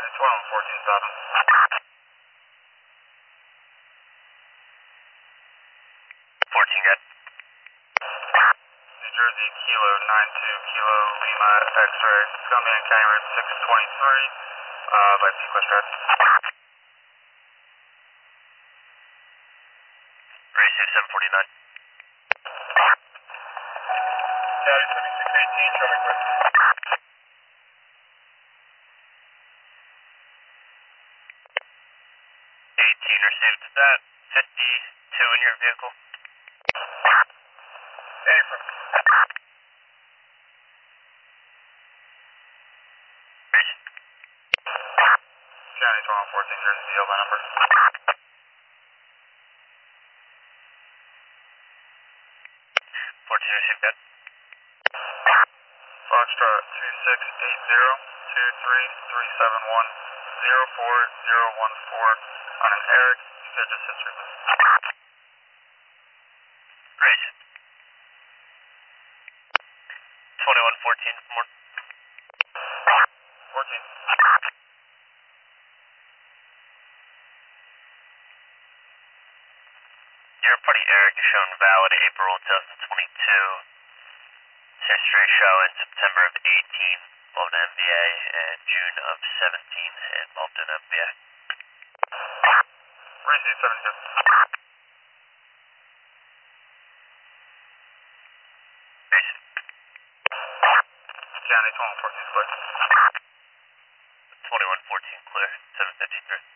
14-7. New Jersey, Kilo 92, Kilo Lima X-ray. It's going to be in County Route 623 by Sequest Drive. Ratio 749. County 7618, show me quick. 18 received. Is that 52 in your vehicle? Affirm. County 1214, Jersey, yield my number. 14 received that. Foxtrot 2680-23371-04014 on an Eric, schedule history. Great. 2114 more. 14. Your party Eric is shown valid April 2022. History show in September of 18, involved in MVA, and June of 17, involved in MVA. Receive 72. Basic. County 1214 clear. 2114 clear, 753.